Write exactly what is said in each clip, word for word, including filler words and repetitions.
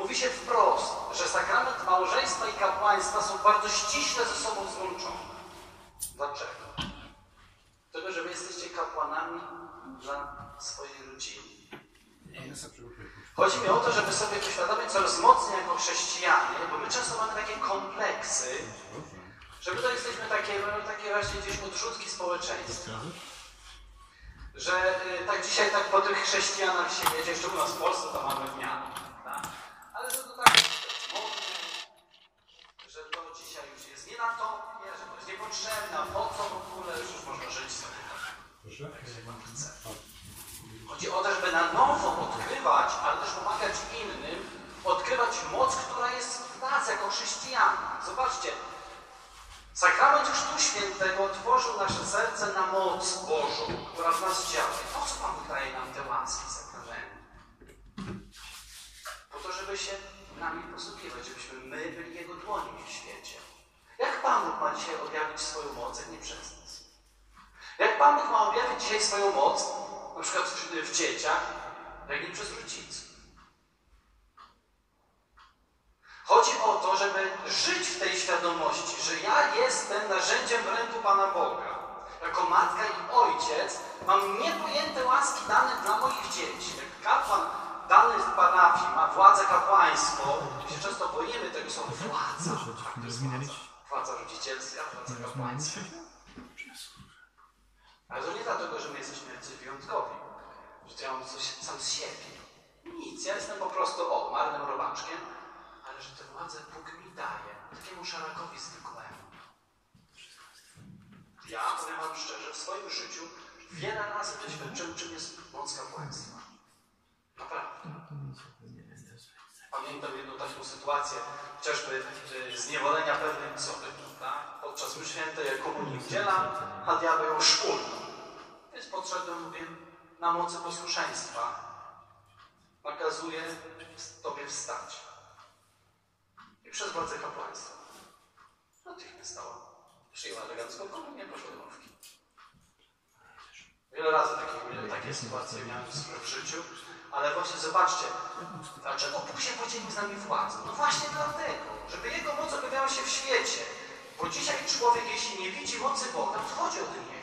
Mówi się wprost, że sakrament małżeństwa i kapłaństwa są bardzo ściśle ze sobą złączone. Dlaczego? Dlatego, że wy jesteście kapłanami dla swojej rodziny. Chodzi mi o to, żeby sobie uświadomić coraz mocniej jako chrześcijanie, bo my często mamy takie kompleksy, że my to jesteśmy takie, no, takie właśnie gdzieś odrzutki społeczeństwa. Że y, tak dzisiaj tak po tych chrześcijanach się jedzie, jeszcze u nas w Polsce to mamy w miarę, tak? Ale że to tak modne, że to dzisiaj już jest nie na topie, że to jest niepotrzebne, a po co w ogóle, że już można żyć sobie tak, jak się wam chce. Chodzi o to, żeby na nowo odkrywać, ale też pomagać innym, odkrywać moc, która jest w nas jako chrześcijanach. Zobaczcie, sakrament Chrztu Świętego otworzył nasze serce na moc Bożą, która w nas działa. Po co Pan Bóg daje nam te łaski sakramentu? Po to, żeby się nami posługiwać, żebyśmy my byli Jego dłońmi w świecie. Jak Pan Bóg ma dzisiaj objawić swoją moc, jak nie przez nas? Jak Pan Bóg ma objawić dzisiaj swoją moc, na przykład w, w dzieciach, jak nie przez rodziców? Chodzi o to, żeby żyć w tej świadomości, że ja jestem narzędziem w ręku Pana Boga. Jako matka i ojciec mam niepojęte łaski dane dla moich dzieci. Jak kapłan dany w parafii ma władzę kapłańską, my się często boimy tego słowa władza. Władza, władza rodzicielska, władza kapłańska. Ale to nie dlatego, że my jesteśmy jacyś wyjątkowi, że to ja mam coś sam z siebie. Nic, ja jestem po prostu o, marnym robaczkiem, ale że tę władzę Bóg mi daje, takiemu szarakowi zwykłemu. Ja, powiem wam szczerze, w swoim życiu wiele razy doświadczyłem, czym jest moc kapłaństwa. Naprawdę. Pamiętam jedną taką sytuację, chociażby zniewolenia pewnej osoby, tak? Podczas mszy świętej, jak komunii udzielam, a diabeł ją szpulnął. Więc podszedłem, mówię, na mocy posłuszeństwa nakazuję Tobie wstać. I przez władzę kapłaństwa. Natychmiast stała. Przyjęła elegancką komunię, poszła do ławki. Wiele razy takie, takie sytuacje miałem w życiu, ale właśnie zobaczcie, dlaczego Bóg się podzielił z nami władzą? No właśnie dlatego, żeby Jego moc objawiała się w świecie. Bo dzisiaj człowiek, jeśli nie widzi mocy Boga, odchodzi od Niego.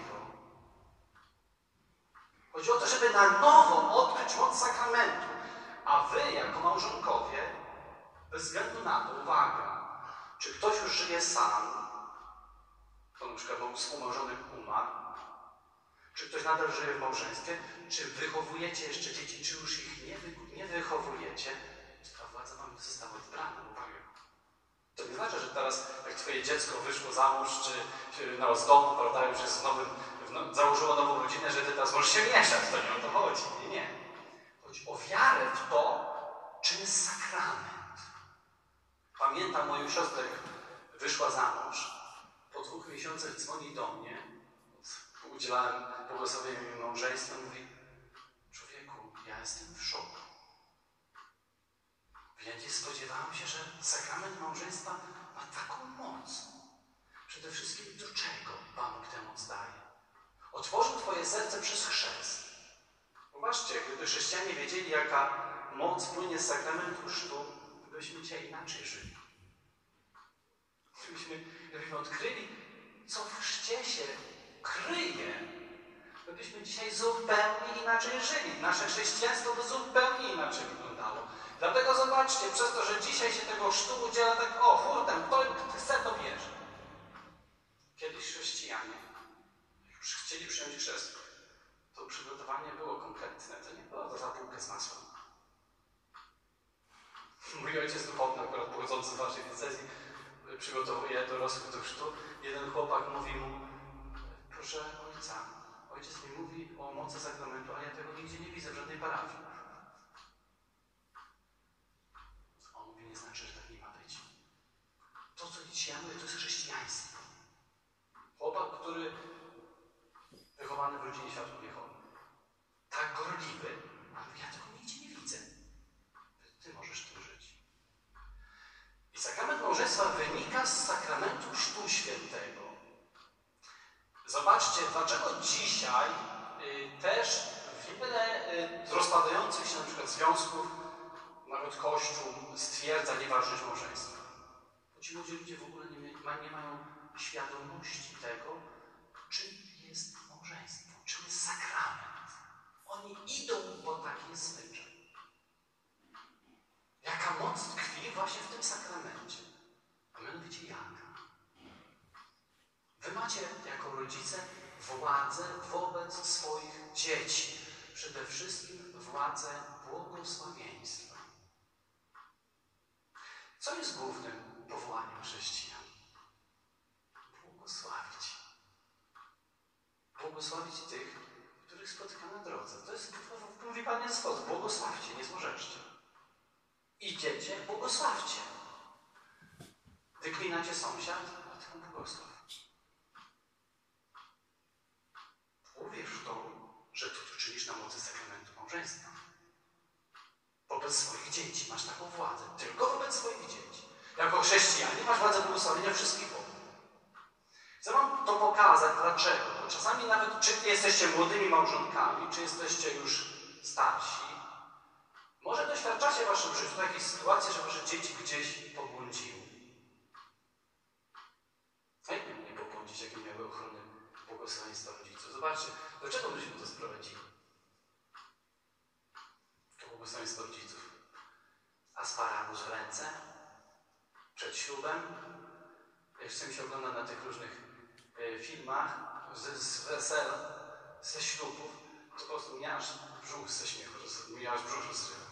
Chodzi o to, żeby na nowo odkryć moc sakramentu. A wy, jako małżonkowie, bez względu na to, uwaga, czy ktoś już żyje sam, to na przykład był współmałżonek umarł, czy ktoś nadal żyje w małżeństwie, czy wychowujecie jeszcze dzieci, czy już ich nie, wy, nie wychowujecie, to ta władza wam została odbrana, uwaga. To nie znaczy, że teraz, jak twoje dziecko wyszło za mąż, czy no, z domu, prawda, już jest nowym, no, założyło nową rodzinę, że ty teraz możesz się mieszać, to nie o to chodzi. Nie, nie. Chodzi o wiarę w to, czym jest sakrament. Pamiętam moją siostrę, jak wyszła za mąż. Po dwóch miesiącach dzwoni do mnie, udzielałem błogosławienia mi małżeństwa, mówi: człowieku, ja jestem w szoku. Ja nie spodziewałam się, że sakrament małżeństwa ma taką moc. Przede wszystkim do czego Pan Bóg tę moc daje? Otworzył twoje serce przez chrzest. Zobaczcie, gdyby chrześcijanie wiedzieli, jaka moc płynie z sakramentu chrztu, byśmy dzisiaj inaczej żyli. Gdybyśmy, gdybyśmy odkryli, co w chrzcie się kryje, to byśmy dzisiaj zupełnie inaczej żyli. Nasze chrześcijaństwo by zupełnie inaczej wyglądało. Dlatego zobaczcie, przez to, że dzisiaj się tego chrztu udziela tak, o, hurtem, kto chce, to bierze. Kiedyś chrześcijanie już chcieli przyjąć chrzest. To przygotowanie było konkretne, to nie było to za bułkę z masłem. Mój ojciec duchowny, akurat pochodzący z waszej diecezji, przygotowuje dorosłych do chrztu. Jeden chłopak mówi mu: proszę ojca, ojciec mi mówi o mocy sakramentu, a ja tego nigdzie nie widzę w żadnej parafii. On mówi: nie znaczy, że tak nie ma być. To, co dzisiaj ja mówię, to jest chrześcijaństwo. Chłopak, który wychowany w rodzinie światła Jehowy, tak gorliwy, a mówi: ja tego nigdzie nie widzę. Ty możesz tym żyć. I sakrament małżeństwa wynika z sakramentu Chrztu Świętego. Zobaczcie, dlaczego dzisiaj y, też wiele y, rozpadających się na przykład związków nawet Kościół stwierdza nieważność małżeństwa. Bo ci ludzie, ludzie w ogóle nie, nie mają świadomości tego, czym jest małżeństwo, czym jest sakrament. Oni idą, bo taki jest zwyczaj. Jaka moc tkwi właśnie w tym sakramencie. A mianowicie jaka? Wy macie jako rodzice władzę wobec swoich dzieci. Przede wszystkim władzę błogosławieństwa. Co jest głównym powołaniem chrześcijan? Błogosławić. Błogosławić tych, których spotyka na drodze. To jest, mówi Pan Jezus, błogosławcie, nie złorzeszcie. Idziecie, błogosławcie. Wyklinacie sąsiad, a ty mu błogosław. Uwierz w to, że ty to czynisz na mocy sakramentu małżeństwa. Wobec swoich dzieci masz taką władzę. Tylko wobec swoich dzieci. Jako chrześcijanie masz władzę błogosławienia wszystkich wokół. Chcę wam to pokazać, dlaczego. Bo czasami nawet, czy jesteście młodymi małżonkami, czy jesteście już starsi, może doświadczacie w waszym życiu takiej sytuacji, że wasze dzieci gdzieś pobłądziły. Jak miały nie pobłądzić, jak nie miały ochrony błogosławieństwa rodziców? Zobaczcie, do czego byśmy to sprowadzili? To błogosławieństwo rodziców. Asparagus w ręce, przed ślubem. Jeszcze mi się ogląda na tych różnych e, filmach z, z wesel, ze ślubów, to po prostu miałaś brzuch ze śmiechu, że miałaś brzuch rozrywa.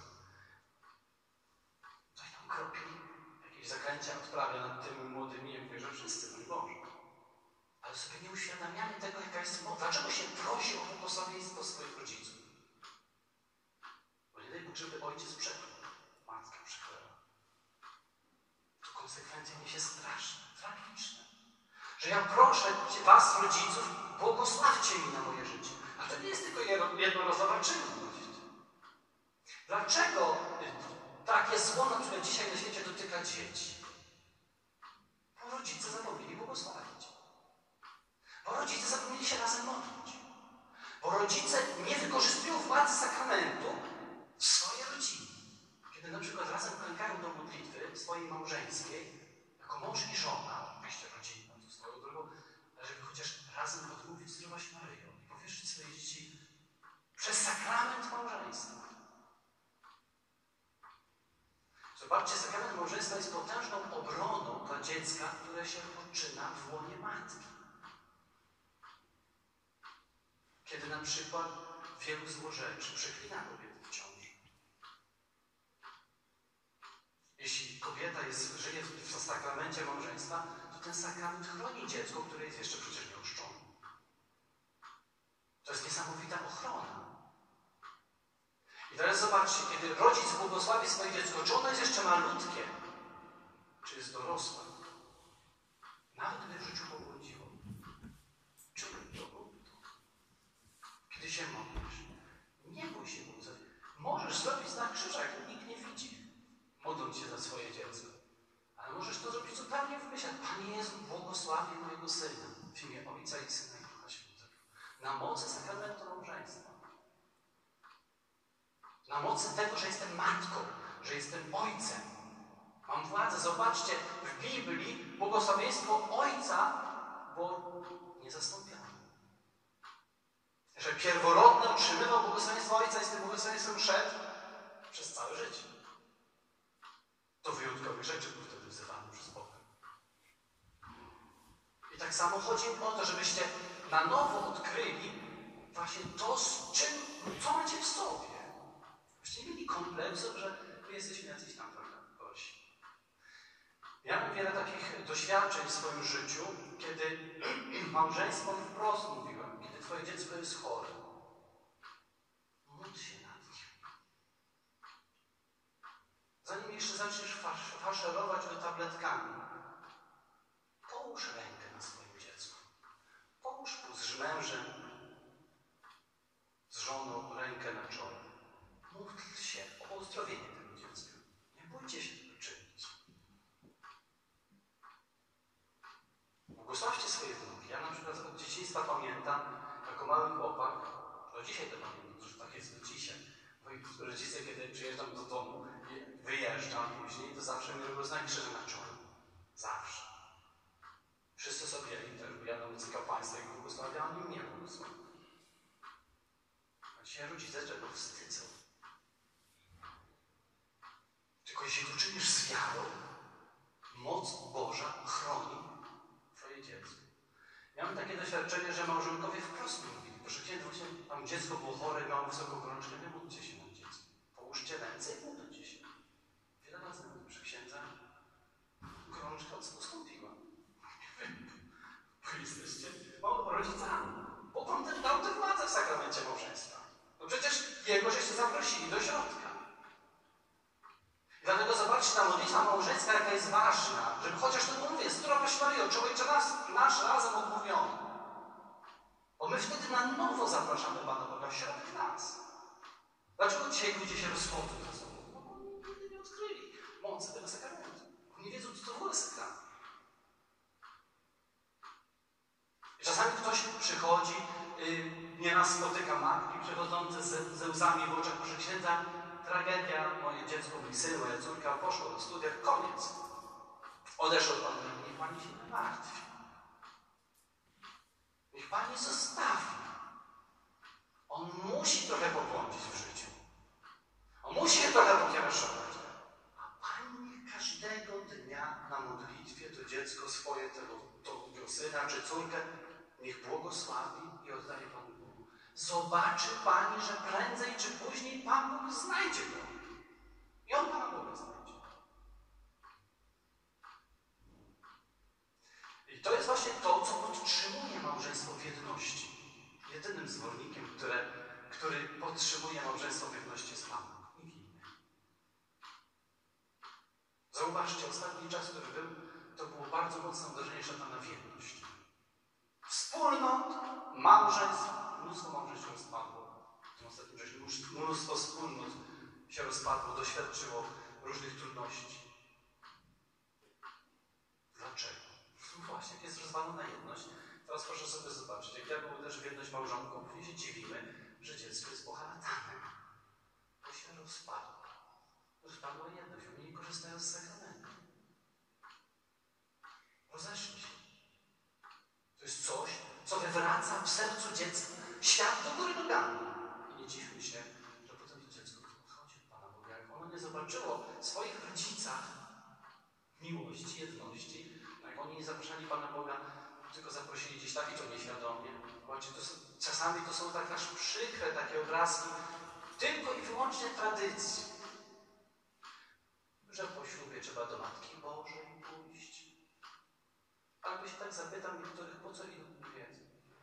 Coś tam kropli, jakieś zaklęcia odprawia nad tymi młodymi, jak mówię, że wszyscy, no i Boże. Ale sobie nie uświadamiamy tego, jaka jest moc. Dlaczego się prosi o błogosławieństwo swoich rodziców? Bo nie daj Bóg, żeby ojciec przeklął, matka przeklęła. To konsekwencje niesie straszne, tragiczne. Że ja proszę was, rodziców, błogosławcie mi na moje życie. A to nie jest tylko jednorazowa czynność. Dlaczego takie zło, na które dzisiaj na świecie dotyka dzieci? Bo rodzice zapomnieli błogosławić. Bo rodzice zapomnieli się razem modlić. Bo rodzice nie wykorzystują władzy sakramentu w swojej rodzinie. Kiedy na przykład razem klękają do modlitwy swojej małżeńskiej, jako mąż i żona, oczywiście rodzinna, to swoją drogą, ale żeby chociaż razem odmówić Zdrowaś Maryjo i powierzyć swoje dzieci przez sakrament małżeństwa. Zobaczcie, sakrament małżeństwa jest potężną obroną dla dziecka, które się poczyna w łonie matki. Kiedy na przykład wielu złorzeczy przeklina kobiety w ciąży. Jeśli kobieta jest, żyje w sakramencie małżeństwa, to ten sakrament chroni dziecko, które jest jeszcze przecież nieoszczone. To jest niesamowita ochrona. I teraz zobaczcie, kiedy rodzic błogosławi swoje dziecko, czy ono jest jeszcze malutkie, czy jest dorosłe, nawet gdy w życiu pobłądziło. Czy to było to? Kiedy się modlisz, nie bój się błogosławić. Możesz zrobić znak krzyża, jak nikt nie widzi, modląc się za swoje dziecko. Ale możesz to zrobić zupełnie w myślach. Panie Jezu, błogosławię mojego Syna w imię Ojca i Syna i Ducha Świętego. Na mocy sakramentu małżeństwa. Na mocy tego, że jestem matką, że jestem ojcem. Mam władzę. Zobaczcie, w Biblii błogosławieństwo ojca było niezastąpione. Że pierworodny otrzymywał błogosławieństwo ojca i z tym błogosławieństwem szedł przez całe życie. Do wyjątkowych rzeczy był wtedy wzywany przez Boga. I tak samo chodzi o to, żebyście na nowo odkryli właśnie to, z czym, co macie w sobie. Żebyście nie mieli kompleksu, że my jesteśmy jacyś tam trochę gorsi. Ja mam wiele takich doświadczeń w swoim życiu, kiedy małżeństwo wprost mówiłem, kiedy twoje dziecko jest chore. Módl się nad nim. Zanim jeszcze zaczniesz faszerować go tabletkami, połóż rękę na swoim dziecku. Połóż z mężem, z żoną rękę na czole. Módl się o uzdrowienie tego dziecka. Nie bójcie się tego czynić. Błogosławcie swoje wnuki. Ja na przykład od dzieciństwa pamiętam, jako mały chłopak, no dzisiaj to pamiętam, że tak jest do dzisiaj. Moi rodzice, kiedy przyjeżdżam do domu, wyjeżdżam później, to zawsze mnie rozpoznaje krzyżem na czole. Zawsze. Wszyscy sobie też, bo ja na ulicy kapłaństwa ich błogosławię, a oni mnie błogosławią. A dzisiaj rodzice czego wstydzą. Tylko jeśli to czynisz z wiarą, moc Boża chroni twoje dziecko. Miałem takie doświadczenie, że małżonkowie wprost mówili, proszę księdza, właśnie tam dziecko było chore, miało wysoką gorączkę, nie módlcie się na dziecko. Połóżcie ręce i módlcie się. Wiele razy mówię, proszę księdza, gorączka ustąpiła. Bo jesteście rodzicami. Bo wam też dał tę władzę w sakramencie małżeństwa. No przecież jego żeście zaprosili do środka. I dlatego zobaczcie, ta modlitwa małżeńska, jaka jest ważna, żeby chociaż to mówię, Zdrowaś Maryjo, człowiek nas, nasz razem odmówiony. Bo my wtedy na nowo zapraszamy Pana Boga w środek nas. Dlaczego dzisiaj ludzie się rozchodzą ze sobą? No bo oni nigdy nie odkryli mocy tego sakramentu. Nie wiedzą, co to w ogóle sakrament. Czasami ktoś przychodzi, yy, nieraz spotyka matki przychodzące ze, ze łzami w oczach, proszę księdza, tragedia, moje dziecko, mój syn, moja córka poszło do studiach, koniec. Odeszł od Pana, niech Pani się nie martwi. Niech Pani zostawi. On musi trochę pobłądzić w życiu. On musi się trochę pokiereszować. A Pani niech każdego dnia na modlitwie to dziecko swoje, tego, tego syna czy córkę, niech błogosławi i oddaje Panu Bogu. Zobaczy Pani, że prędzej czy później Pan Bóg znajdzie go. I on Pana Boga znajdzie. I to jest właśnie to, co podtrzymuje małżeństwo w jedności. Jedynym zwornikiem, które, który podtrzymuje małżeństwo w jedności, jest Pan Bóg. Nikt inny. Zauważcie, ostatni czas, który był, to było bardzo mocne uderzenie szatana w jedność. Wspólnot, małżeństw, mnóstwo małżeństw się rozpadło. W tym ostatnim czasie mnóstwo wspólnot się rozpadło, doświadczyło różnych trudności. Dlaczego? No właśnie, jak jest rozwalona jedność, teraz proszę sobie zobaczyć, jak ja był też w jedność małżonków, i się dziwimy, że dziecko jest poharatane. To się rozpadło. Rozpadła jedność, oni nie korzystają z sakramentu. Rozeszli się. To jest coś, co wywraca w sercu dziecka świat do góry nogami. I nie dziwmy się, że potem to dziecko odchodzi od Pana Boga. Jak ono nie zobaczyło w swoich rodzicach miłości, jedności, jak oni nie zapraszali Pana Boga, tylko zaprosili gdzieś tak i to nieświadomie. Zobaczcie, to są, czasami to są tak aż przykre takie obrazki, tylko i wyłącznie tradycji. Że po ślubie trzeba do Matki Bożej pójść. Albo się tak zapytam niektórych, po co im nie wiedzą.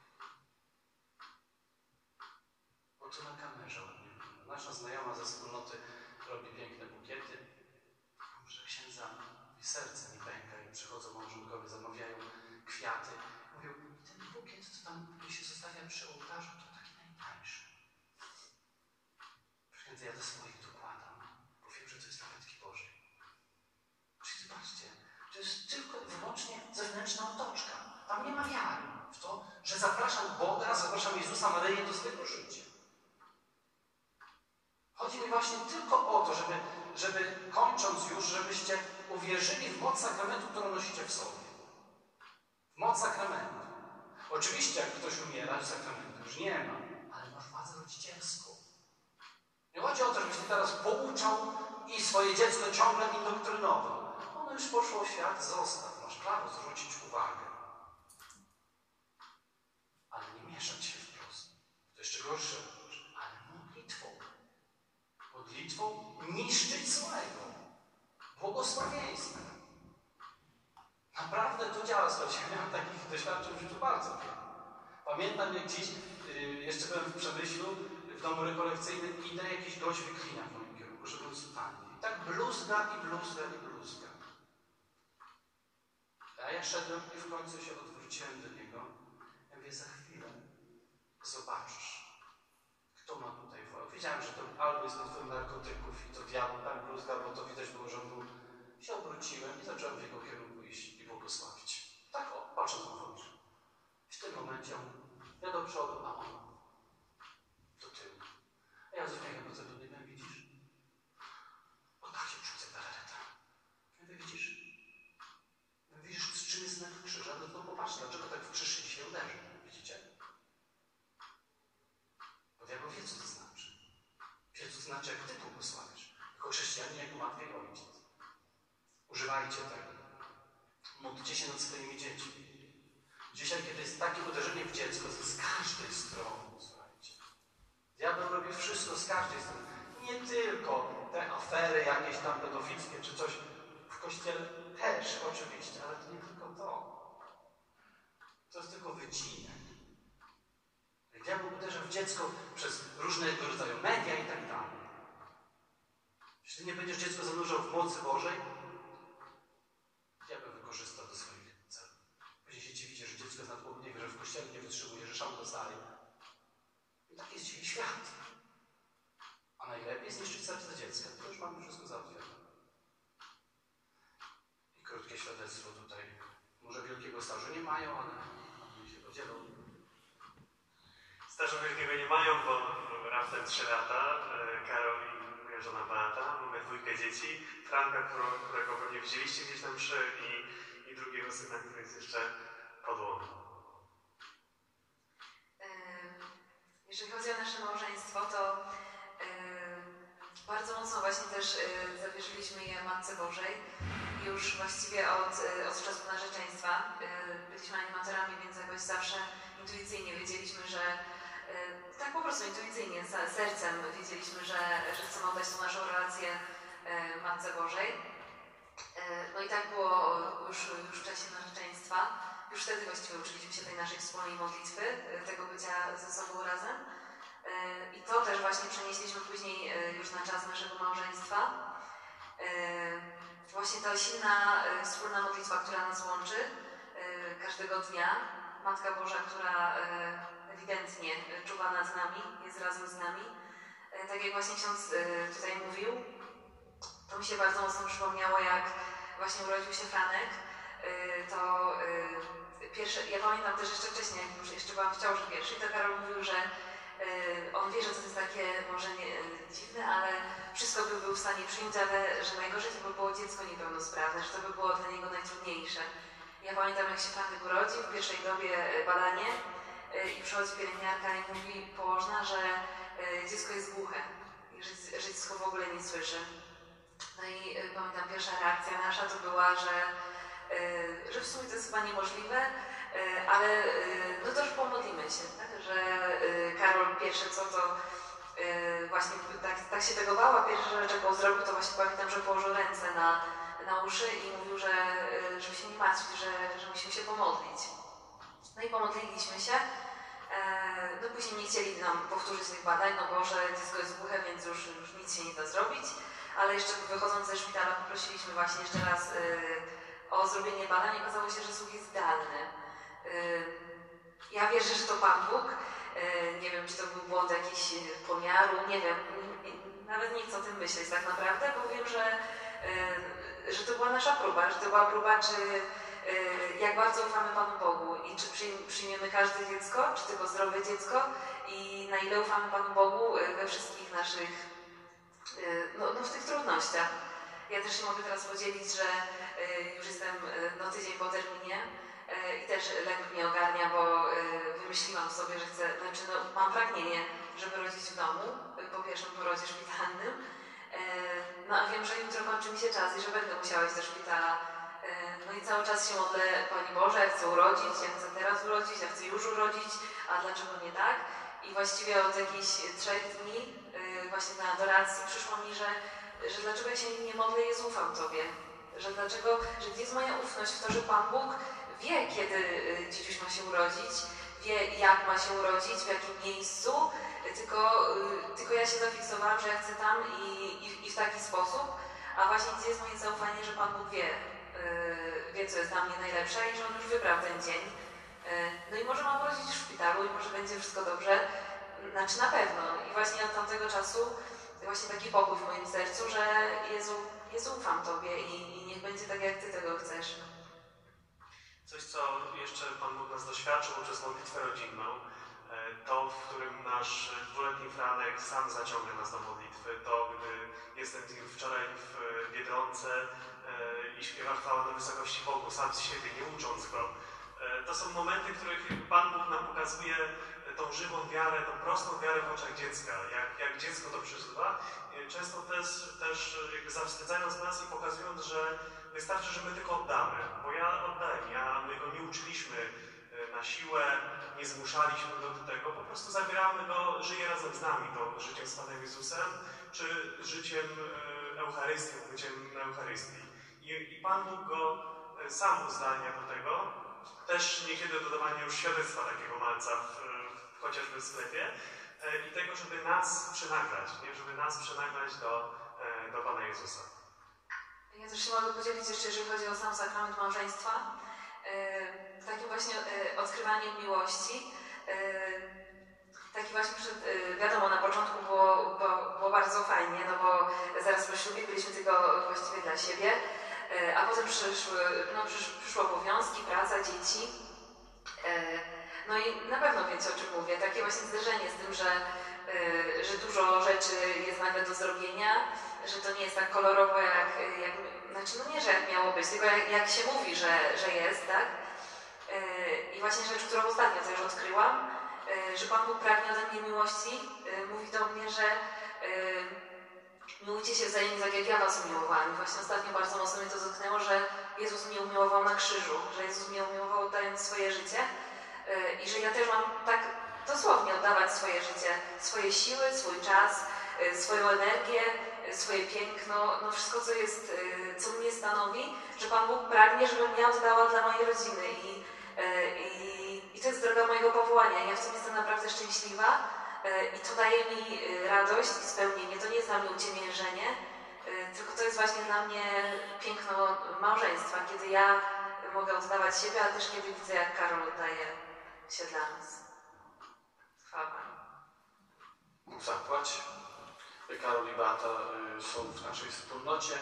Bo to na kamerze ładnie. Nasza znajoma ze wspólnoty robi piękne bukiety. Że księdza i serce mi pęka i przychodzą małżonkowie, zamawiają kwiaty. Mówią, i ten bukiet, co tam się zostawia przy ołtarzu, to taki najtańszy. Księdza, ja do swoich dokładam, bo wiem, że to jest dla Matki Bożej. Czyli zobaczcie, to jest tylko i wyłącznie zewnętrzna otoczka. Tam nie ma wiary w to, że zapraszam Boga, zapraszam Jezusa Maryję do swojego życia. Chodzi mi właśnie tylko o to, żeby, żeby kończąc już, żebyście uwierzyli w moc sakramentu, którą nosicie w sobie. W moc sakramentu. Oczywiście, jak ktoś umiera, sakramentu już nie ma, ale masz władzę rodzicielską. Nie chodzi o to, żebyś ty teraz pouczał i swoje dziecko ciągle indoktrynował. Ono już poszło w świat, zostaw. Masz prawo zwrócić uwagę. Ale nie mieszać się wprost. To jeszcze gorsze. Ale modlitwą. Modlitwą niszczyć złego. Błogosławieństwem. Naprawdę to działa. Słuchajcie, miałem takich doświadczeń w życiu bardzo wiele. Pamiętam, jak dziś, yy, jeszcze byłem w Przemyślu, w domu rekolekcyjnym, idę, jakiś gość wyklina w moim kierunku, żeby był sutannie. I tak bluzga i bluzga i bluzga. A ja szedłem i w końcu się odwróciłem do niego. Ja mówię, za chwilę zobaczysz, kto ma tutaj władzę. Wiedziałem, że to albo jest pod wpływem narkotyków i to diabeł tak bluzga, bo to widać było, że on był. Się obróciłem i zacząłem w jego kierunku iść i błogosławić. Tak o, patrząc mu w oczy. W tym momencie on, ja do przodu, a on do tyłu. A ja z uśmiechem chodzę do niego, widzisz? O tak się przed matka i ojciec. Używajcie tego. Módlcie się nad swoimi dziećmi. Dzisiaj, kiedy jest takie uderzenie w dziecko, to z każdej strony, słuchajcie. Diabeł robi wszystko z każdej strony. Nie tylko te afery jakieś tam pedofilskie czy coś. W Kościele też oczywiście, ale to nie tylko to. To jest tylko wycinek. Diabeł uderza w dziecko przez różnego rodzaju media i tak dalej. Jeśli nie będziesz dziecko zanurzał w mocy Bożej, diabeł wykorzysta do swoich celów. Później się dziwicie, że dziecko jest nadpobudliwe, że w Kościele nie wytrzymuje, że szał dostaje. I tak jest dzisiaj świat. A najlepiej zniszczyć serce dziecka. To już mamy wszystko załatwione. I krótkie świadectwo tutaj. Może wielkiego stażu nie mają, ale oni się podzielą. Stażu wielkiego nie mają, bo raptem trzy lata. Karol i moja żona Beata. Mamy dwójkę dzieci. Franka, którego pewnie widzieliście gdzieś na mszy i, i drugiego syna, który jest jeszcze podłogą. Jeżeli chodzi o nasze małżeństwo, to yy, bardzo mocno właśnie też yy, zawierzyliśmy je Matce Bożej. Już właściwie od, yy, od czasu narzeczeństwa yy, byliśmy animatorami, więc jakoś zawsze intuicyjnie wiedzieliśmy, że yy, tak po prostu intuicyjnie, sercem wiedzieliśmy, że, że chcemy oddać tą naszą relację yy, Matce Bożej. Yy, no i tak było już, już w czasie narzeczeństwa. Już wtedy właściwie uczyliśmy się tej naszej wspólnej modlitwy, tego bycia ze sobą razem. I to też właśnie przenieśliśmy później już na czas naszego małżeństwa. Właśnie ta silna, wspólna modlitwa, która nas łączy każdego dnia. Matka Boża, która ewidentnie czuwa nad nami, jest razem z nami. Tak jak właśnie ksiądz tutaj mówił, to mi się bardzo mocno przypomniało, jak właśnie urodził się Franek. To pierwsze, ja pamiętam też jeszcze wcześniej, jak już jeszcze byłam w ciąży pierwszej, to Karol mówił, że y, on wie, że to jest takie może nie, dziwne, ale wszystko by był w stanie przyjąć, ale że najgorzej to by było dziecko niepełnosprawne, że to by było dla niego najtrudniejsze. Ja pamiętam, jak się Franek urodził, w pierwszej dobie badanie y, i przychodzi pielęgniarka i mówi położna, że y, dziecko jest głuche, że, że dziecko w ogóle nie słyszy. No i y, pamiętam, pierwsza reakcja nasza to była, że że w sumie to jest chyba niemożliwe, ale no to już pomodlimy się, tak? Że Karol pierwsze co to właśnie tak, tak się tego bała, pierwsza rzecz jaką zrobił, to właśnie pamiętam, że położył ręce na, na uszy i mówił, że żeby się nie martwić, że, że musimy się pomodlić. No i pomodliliśmy się. No później nie chcieli nam powtórzyć tych badań, no bo że dziecko jest głuche, więc już, już nic się nie da zrobić, ale jeszcze wychodząc ze szpitala poprosiliśmy właśnie jeszcze raz o zrobienie badań. Okazało się, że słuch jest idealny. Ja wierzę, że to Pan Bóg. Nie wiem, czy to był błąd jakiś pomiaru, nie wiem. Nawet nie chcę o tym myśleć tak naprawdę, bo wiem, że, że to była nasza próba, że to była próba, czy jak bardzo ufamy Panu Bogu i czy przyjmiemy każde dziecko, czy tylko zdrowe dziecko i na ile ufamy Panu Bogu we wszystkich naszych, no, no w tych trudnościach. Ja też się mogę teraz podzielić, że y, już jestem y, no, tydzień po terminie y, i też lęk mnie ogarnia, bo y, wymyśliłam sobie, że chcę, znaczy no, mam pragnienie, żeby rodzić w domu y, po pierwszym porodzie szpitalnym. Y, no a wiem, że jutro kończy mi się czas i że będę musiała iść do szpitala. Y, no i cały czas się modlę, Pani Boże, ja chcę urodzić, ja chcę teraz urodzić, ja chcę już urodzić, a dlaczego nie tak? I właściwie od jakichś trzech dni y, właśnie na adoracji przyszło mi, że że dlaczego ja się nie modlę, Jezu, ufam Tobie. Że dlaczego, że gdzie jest moja ufność w to, że Pan Bóg wie, kiedy dzieciuś ma się urodzić, wie, jak ma się urodzić, w jakim miejscu, tylko, tylko ja się zafiksowałam, że ja chcę tam i, i, i w taki sposób, a właśnie gdzie jest moje zaufanie, że Pan Bóg wie, wie, co jest dla mnie najlepsze i że On już wybrał ten dzień. No i może mam urodzić w szpitalu i może będzie wszystko dobrze, znaczy na pewno. I właśnie od tamtego czasu właśnie taki pokój w moim sercu, że Jezu, Jezu ufam Tobie i, i niech będzie tak, jak Ty tego chcesz. Coś, co jeszcze Pan Bóg nas doświadczył poprzez modlitwę rodzinną, to, w którym nasz dwuletni Franek sam zaciąga nas do modlitwy, to gdy jestem z nim wczoraj w Biedronce i śpiewa chwałę na wysokości Bogu, sam z siebie, nie ucząc go. To są momenty, w których Pan Bóg nam pokazuje tą żywą wiarę, tą prostą wiarę w oczach dziecka, jak, jak dziecko to przeżywa, często też, też jakby zawstydzając nas i pokazując, że wystarczy, że my tylko oddamy, bo ja oddałem, ja, my go nie uczyliśmy na siłę, nie zmuszaliśmy go do tego, po prostu zabieramy go, żyje razem z nami, to życiem z Panem Jezusem, czy życiem Eucharystią, byciem na Eucharystii. I, I Pan Bóg go sam uzdalnia do tego, też niekiedy dodawanie już świadectwa takiego malca w, w, chociażby w sklepie i tego, żeby nas przynaglać, nie? Żeby nas przynaglać do, do Pana Jezusa. Ja też się mogę podzielić jeszcze, jeżeli chodzi o sam sakrament małżeństwa, yy, takim właśnie yy, odkrywaniem miłości. Yy, taki właśnie, przed, yy, wiadomo, na początku było, było, było bardzo fajnie, no bo zaraz po ślubie byliśmy tylko właściwie dla siebie. A potem przyszły, no, przysz, przyszły obowiązki, praca, dzieci. No i na pewno wiecie, o czym mówię. Takie właśnie zderzenie z tym, że, że dużo rzeczy jest nagle do zrobienia, że to nie jest tak kolorowo, jak, jak znaczy no nie, że jak miało być, tylko jak, jak się mówi, że, że jest, tak? I właśnie rzecz, którą ostatnio też odkryłam, że Pan Bóg pragnie ode mnie miłości, mówi do mnie, że miłujcie się wzajemnie tak, jak ja was umiłowałam. Właśnie ostatnio bardzo mocno mnie to dotknęło, że Jezus mnie umiłował na krzyżu, że Jezus mnie umiłował oddając swoje życie i że ja też mam tak dosłownie oddawać swoje życie, swoje siły, swój czas, swoją energię, swoje piękno, no wszystko, co jest, co mnie stanowi, że Pan Bóg pragnie, żebym ja oddała dla mojej rodziny i, i, i to jest droga mojego powołania. Ja w tym jestem naprawdę szczęśliwa. I to daje mi radość i spełnienie. To nie jest dla mnie uciemiężenie, tylko to jest właśnie dla mnie piękno małżeństwa, kiedy ja mogę oddawać siebie, ale też kiedy widzę, jak Karol oddaje się dla nas. Chwała Panu. Bóg zapłać. Karol i Beata są w naszej wspólnocie.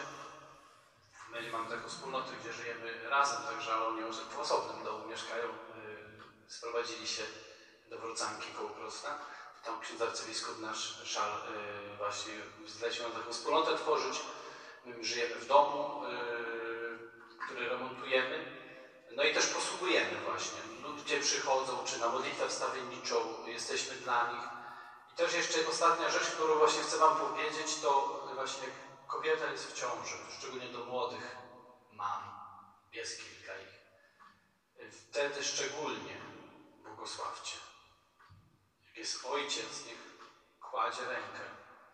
My mamy taką wspólnotę, gdzie żyjemy razem, także oni w osobnym domu mieszkają. Sprowadzili się do Wrocanki koło Krosna. Tam ksiądz arcybiskup nasz Szal yy, właśnie zlecił nam taką wspólnotę tworzyć. My żyjemy w domu, yy, który remontujemy. No i też posługujemy właśnie. Ludzie przychodzą, czy na modlitwę wstawienniczą, jesteśmy dla nich. I też jeszcze ostatnia rzecz, którą właśnie chcę wam powiedzieć, to właśnie kobieta jest w ciąży, szczególnie do młodych mam, jest kilka ich. Wtedy szczególnie błogosławcie. Jak jest ojciec, niech kładzie rękę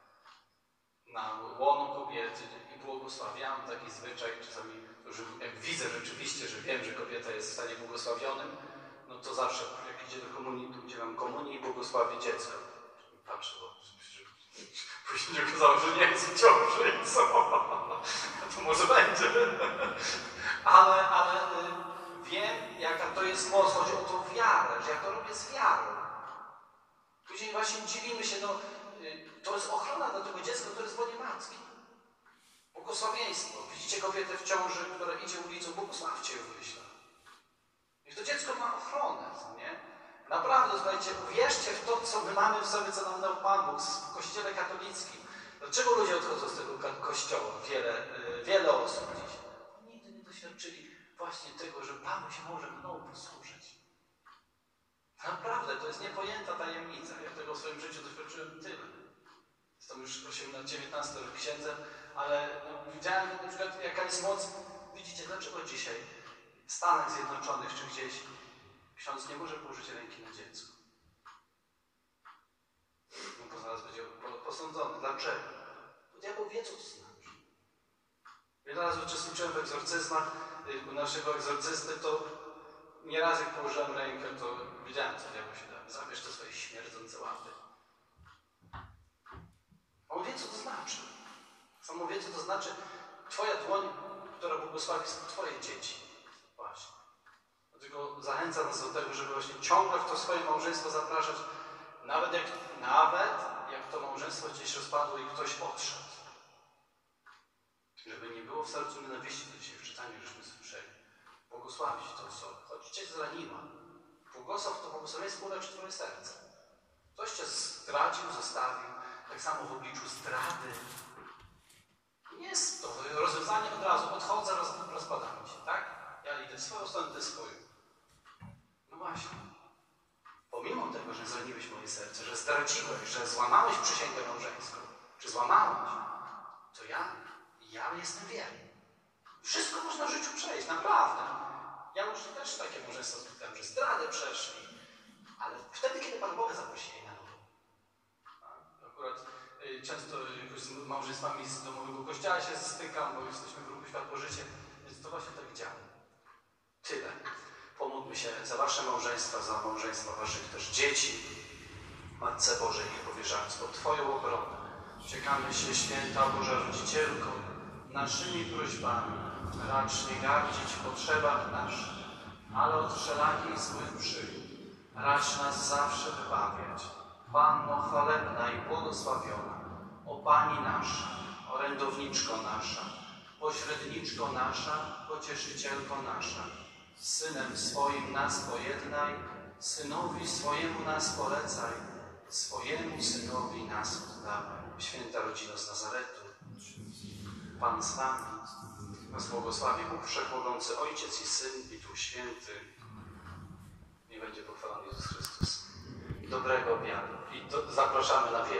na łono kobiety i błogosławi. Ja mam taki zwyczaj, czasami, że jak widzę rzeczywiście, że wiem, że kobieta jest w stanie błogosławionym, no to zawsze jak idzie do komunii, to udzielam komunii i błogosławię dziecko. Patrzę, bo później się okazało, że nie jest w ciąży i co? To może będzie. Ale, ale wiem, jaka to jest moc. Chodzi o tą wiarę, że ja to robię z wiarą. Później właśnie dziwimy się, no to jest ochrona dla tego dziecka, które jest w łonie matki. Błogosławieństwo. Widzicie kobietę w ciąży, która idzie ulicą, błogosławcie ją, myślę. Niech to dziecko ma ochronę, nie? Naprawdę, słuchajcie, uwierzcie w to, co my mamy w sobie, co nam dał Pan Bóg w Kościele katolickim. Dlaczego ludzie odchodzą z tego kościoła? Wiele, wiele osób dziś. Nigdy nie doświadczyli właśnie tego, że Panu się może mną posłużyć. Naprawdę, to jest niepojęta tajemnica. Ja tego w swoim życiu doświadczyłem tyle. Jestem już osiemnaście dziewiętnaście lat księdzem, ale no, widziałem na przykład, jaka jest moc. Widzicie, dlaczego dzisiaj w Stanach Zjednoczonych czy gdzieś ksiądz nie może położyć ręki na dziecko? No bo zaraz będzie posądzony. Dlaczego? Bo diabeł wie, co to znaczy. Wiele razy uczestniczyłem w egzorcyzmach. U naszego egzorcysty to nieraz jak położyłem rękę, to wiedziałem, co diabeł się da. Zabierz te swoje śmierdzące łapy. On wie, co to znaczy. Samo wie, co to znaczy. Twoja dłoń, która błogosławi, są twoje dzieci. Właśnie. Dlatego zachęca nas do tego, żeby właśnie ciągle w to swoje małżeństwo zapraszać, nawet jak, nawet jak to małżeństwo gdzieś rozpadło i ktoś odszedł. Żeby nie było w sercu nienawiści, to dzisiaj w czytaniu żeśmy słyszeli. Błogosławić tę osobę. Choć cię zraniła. Błogosław to błogosławieństwo uleczy twoje serce. Ktoś cię zdradził, zostawił. Tak samo w obliczu zdrady. Jest to rozwiązanie od razu. Odchodzę, roz, rozpadamy się, tak? Ja idę w swoją stronę, ty swoją. się. Pomimo tego, że zraniłeś moje serce, że zdradziłeś, że złamałeś przysięgę małżeńską, czy złamałaś, to ja, ja jestem wierny. Wszystko można w życiu przejść, naprawdę. Ja już też takie małżeństwo spotkałem, że zdradę przeszli, ale wtedy, kiedy Pan Boga zaprosili na nowo. Akurat y, często jakoś z małżeństwami z domowego kościoła się stykam, bo jesteśmy w ruchu Światło Życie, więc to właśnie tak działa. Tyle. Pomódlmy się za wasze małżeństwa, za małżeństwa waszych też dzieci. Matce Bożej ich powierzając pod Twoją obronę. Czekamy się, Święta Boża Rodzicielko, naszymi prośbami. Racz nie gardzić w potrzebach naszych, ale od wszelakich złych przygód. Racz nas zawsze wybawiać. Panno chwalebna i błogosławiona, o Pani nasza, orędowniczko nasza, pośredniczko nasza, pocieszycielko nasza, z Synem swoim nas pojednaj, Synowi swojemu nas polecaj, swojemu Synowi nas oddawaj. Święta rodzino z Nazaretu, Pan z Wami, nas błogosławi Bóg Wszechmogący, Ojciec i Syn i Duch Święty. Nie będzie pochwalony Jezus Chrystus. Dobrego obiadu i do, zapraszamy na wieczór.